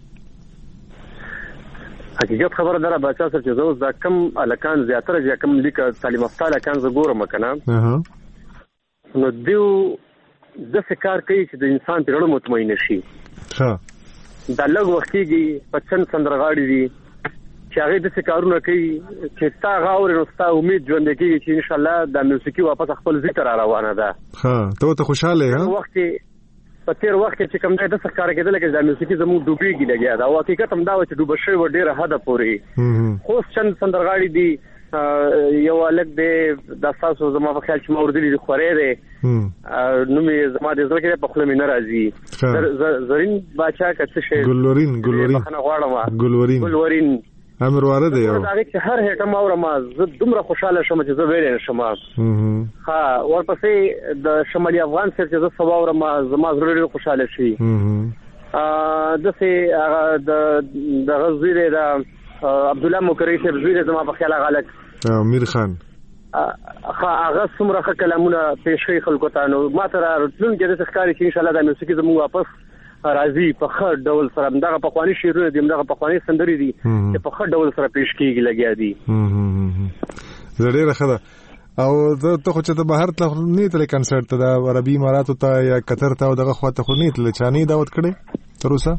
حقیقت خبره دره بچا سره چې زه دا کم الکان زیاتره چې کم لیک تعلیم یافته الکان زه ګورم کنه اها نو دیو د فکر کوي چې د انسان په اړه مطمئن شي ها دا لږ وخت کې پچن سندرغاړي دي چې هغه د کارونه کوي چې تا غاور نو ستا امید ژوند کوي چې ان شاء الله د موسیقي واپس خپل ذکر روانه ده ها ته ته خوشاله ها وخت په تیر وخت چې کوم ځای د څخه کېدل کې د موسیقي زمو ډوبېږي لګیا دا حقیقت هم دا چې ډوب شوی و ډیره حد پورې خو چند سندرغاړي دي یو الګ دې د تاسو زما په خیال چې موردلی خورې ده نو مې زما د زړه کې په خپل مين راځي زرین باچا کڅ شي ګلورین ګلورین ګلورین ګلورین امر واره دی دا چې هر هټه ما ورما زه دومره خوشاله شوم چې زه ویل شم ها ورپسې د شمالي افغان سره چې زه سبا ورما زما زړه خوشاله شي ا د سه د د غزوی د عبد الله مکری شه زوی زما په خیال غلط امیر خان ها هغه څومره کلامونه پیش کوي خلکو ته نو ما تر راتلون کې د ښکاری چې ان شاء الله د موسیقي زموږ واپس راځي په خړ ډول سره دغه په خواني شیرونه دي دغه په خواني سندري دي چې په خړ ډول سره پیش کیږي لګیا دي زړه راخه او ته خو چې ته بهر ته نه تل کنسرت ته د عربي اماراتو ته یا قطر ته دغه خواته خو نه تل چاني دعوت کړي تر اوسه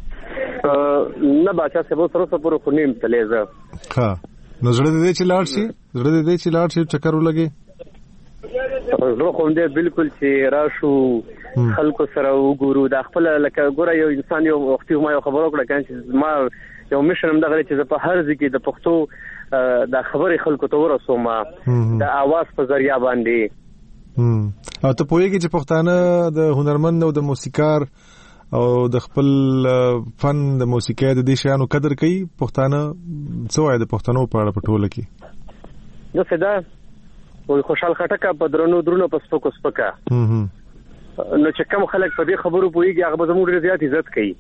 نه باچا سبو سره سره پر خو نیم تلېزه ها نو زړه دې چې لاړ شي زړه دې چې لاړ شي چکر ولګي زه خو دې بالکل چې راشو خلکو سره وګورو د خپل لکه ګوره یو انسان یو وختي ما یو خبرو کړه کله چې ما یو مشرم دغه چې په هر ځکه د پښتو د خبرې خلکو ته ورسوم د आवाज په ذریعہ باندې او ته پوهیږي چې پښتانه د هنرمند او د موسیقار او د خپل فن د موسیقۍ د دې شیانو قدر کوي پښتانه څه وایي د پښتنو په اړه په ټوله کې نو صدا وي خوشحال خټکا په درنو درنو په سپکو سپکا نو چې کوم خلک په دې خبرو پوهیږي هغه زموږ ډېر زیات عزت کوي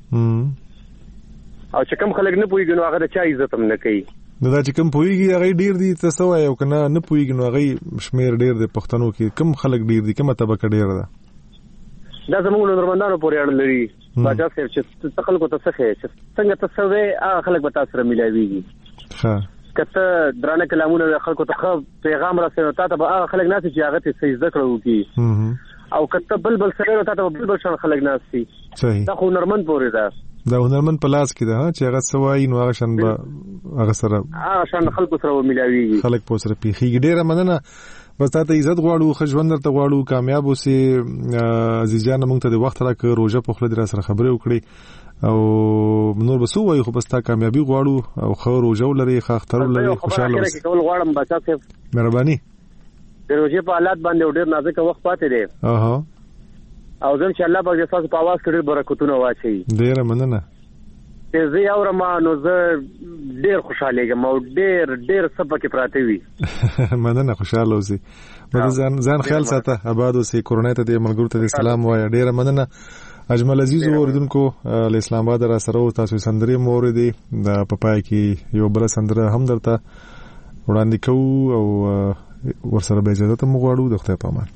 او چې کوم خلک نه پوهیږي نو هغه د چا عزت هم نه کوي نو دا چې کوم پوهیږي هغه ډېر دي تاسو وایي او کنه نه پوهیږي نو هغه شمیر ډېر دي پښتنو کې کوم خلک ډېر دي کومه طبقه ډېر ده دا زموږ نورمندانو پورې اړه لري باچا صاحب چې خلکو ته څه څنګه تاسو هغه خلک به تاسو سره ملایويږي ها کته درانه کلامونه خلکو ته پیغام رسوي ته به هغه خلک ناسي چې هغه ته سجده کړو کی او کته بلبل سره ته بلبل شان خلک ناسي صحیح دا خو نرمن پورې ده دا هنرمن په لاس کې ده چې هغه سوای نو هغه شان به هغه سره هغه شان خلکو سره ملاويږي خلک په سره پیخي ډیره مننه بس تاسو عزت غواړو خجوند درته غواړو کامیاب اوسئ عزیز جان موږ ته د وخت راکړ روزه په خله در سره خبرې وکړي او نور بسو وای خو بس تا کامیابی غواړو او خو روزه ولري خاطر ولري خوشاله اوسئ کول غواړم بچا صاحب مهرباني د روزه په حالات باندې ډیر نازک وخت پاتې دی اها او زم چې الله په تاسو په आवाज کړي برکتونه واچي ډیر مننه چې زه یو رما نو زه ډیر خوشاله یم او ډیر ډیر سبا کې پراته وي مننه خوشاله اوسئ بل ځان ځان خیال ساته آباد اوسئ کورونا ته د ملګرو ته سلام وایي ډیر مننه اجمل عزیز اوریدونکو له اسلام آباد را سره تاسو سندري موردي د پپای کې یو بل سندره هم درته وړاندې کوو او ورسره به اجازه ته مغواړو د خدای په امان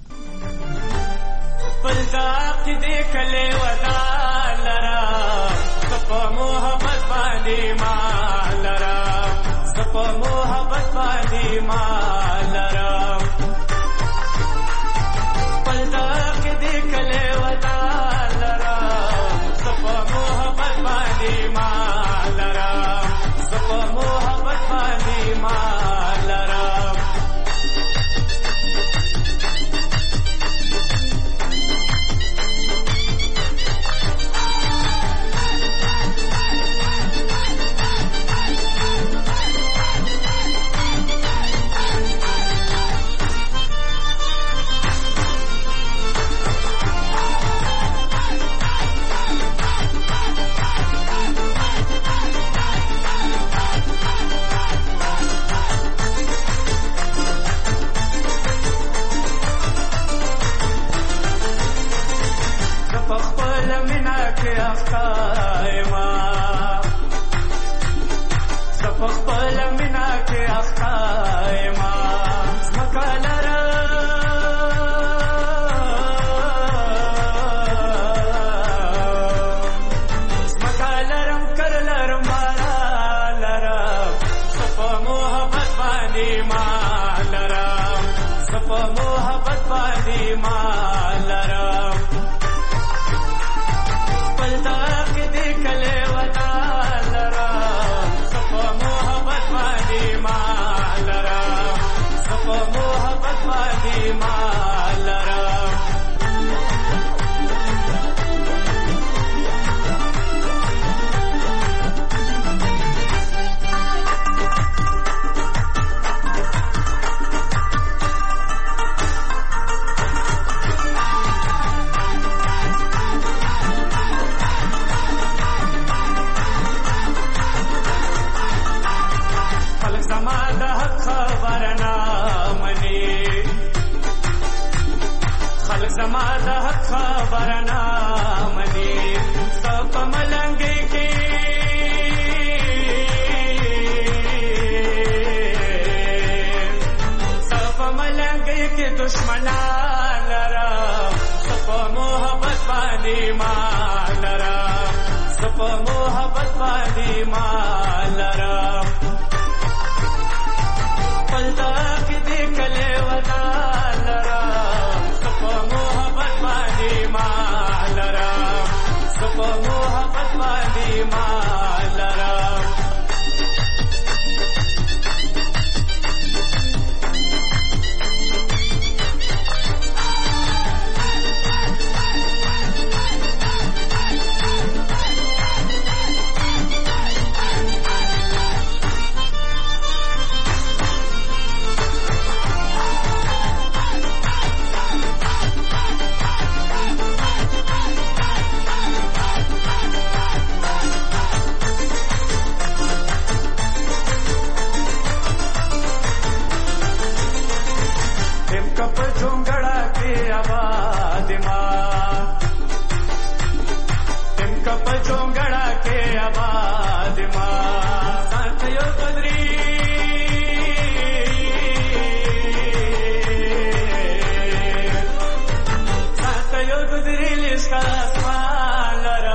پلتا کې دې کله ودا لرا صفه محبت باندې ما لرا صفه محبت باندې ما لرا پلتا کې دې کله ودا لرا صفه محبت باندې ما لرا صفه محبت باندې ما لرا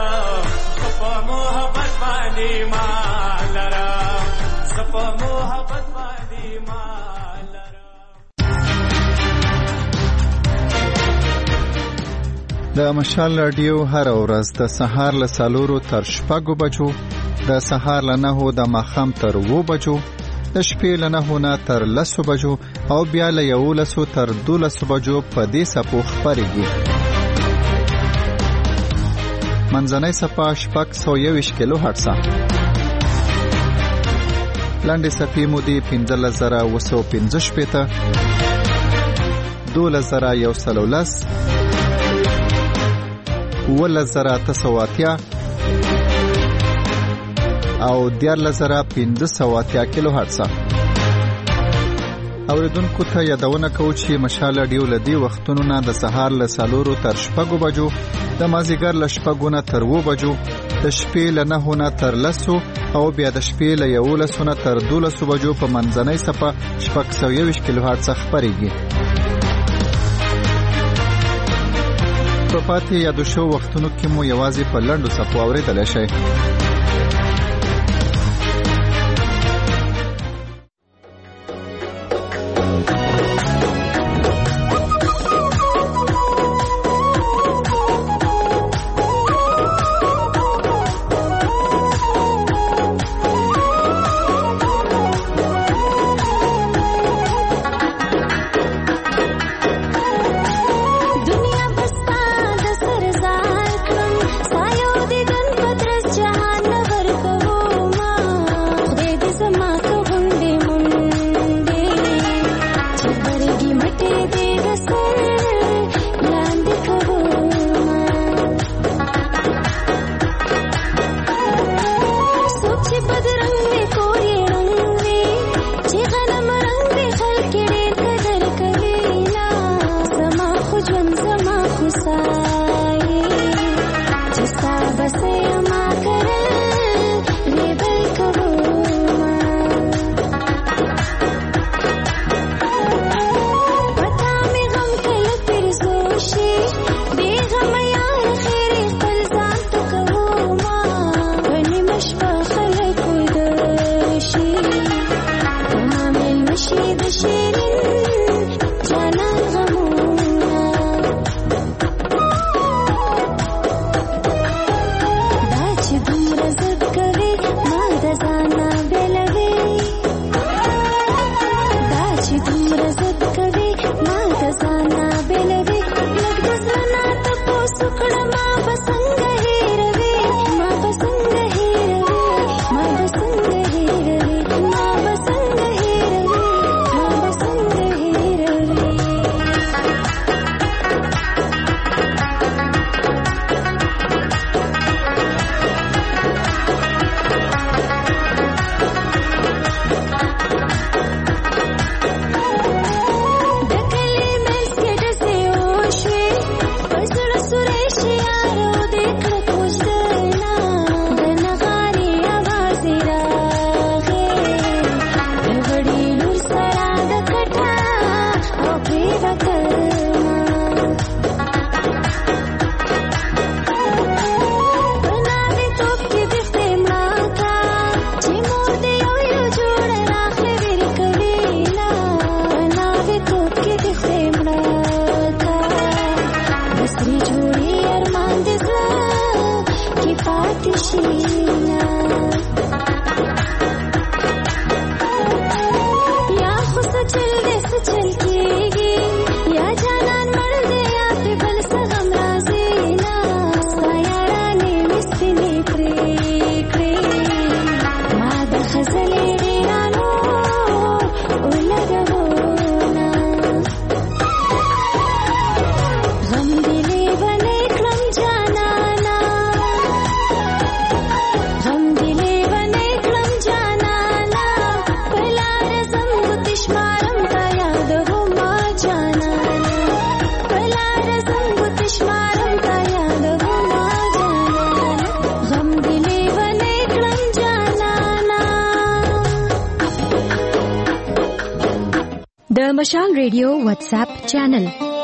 محبت د مشال رادیو هر ورځ د سهار له څلورو تر شپږو بجو، د سهار له نهو د ماښام تر اوو بجو، د شپې له نهو نه تر لسو بجو او بیا له یولسو تر دولسو بجو په دې څپو خپرېږي. منځنۍ څپه شپږ سوه یوویشت کیلو هرټزه. لنډې څپې مودې پنځلس زره اوه سوه پنځه شپېته، دولس زره یو سل او لس، اوولس زره اته سوه اتیا او دیارلس زره پنځه سوه اتیا کیلو هرټزه. اوریدونکو ته یادونه کوو چې مشال رادیو له دې وختونو نه د سهار له څلورو تر شپږو بجو، د مازدیګر له شپږو نه تر اوو بجو، د شپې له نهو نه تر لسو او بیا د شپې له یولسو نه تر دولسو بجو په منځنۍ څپه شپږ سوه یوویشت کیلو هرټزه خپرېږي. په پاتې یادو شو وختونو کې مو یوازې په لنډو څپو اورېدلی شئ. د مشال ریډیو واتس اپ چینل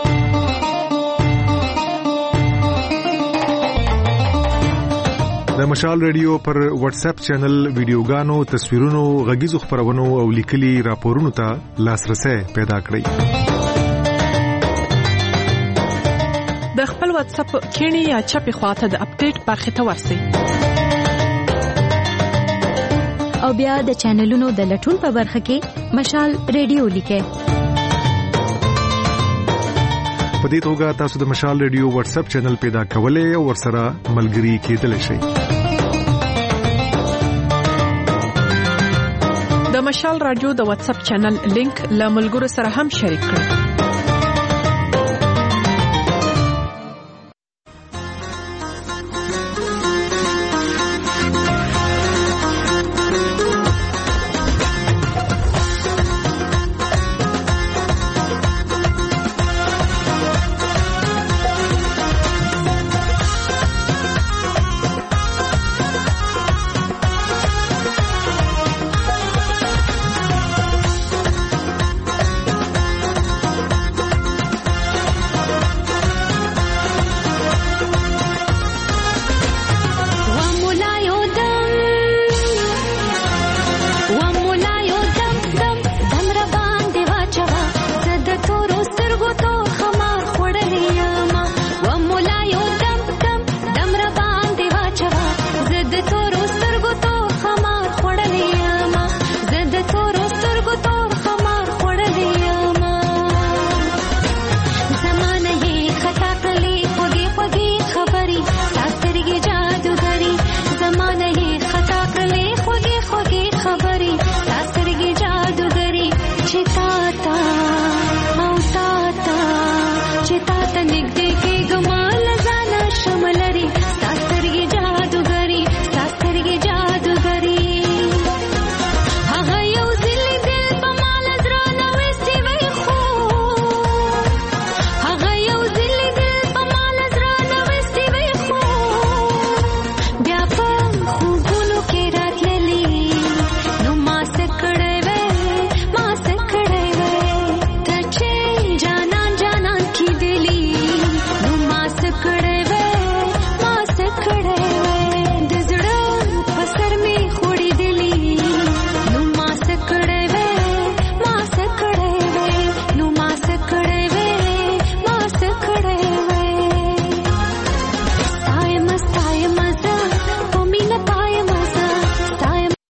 د مشال ریډیو پر واتس اپ چینل ویډیوګانو، تصویرونو، غږیزو خبرونو او لیکلي راپورونو ته لاسرسي پیدا کړئ. د د خپل واتس اپ کینی یا چپی خواته د اپډیټ برخه ته ورسئ او بیا د چینلونو د لټون په برخه کې مشال ریډیو لیکئ. په دې توګه تاسو د مشال ریډیو واتس اپ چینل پیدا کولای او ورسره ملګري کېدلی شئ. د مشال رادیو د واتس اپ چینل لینک له ملګرو سره هم شریک کړئ.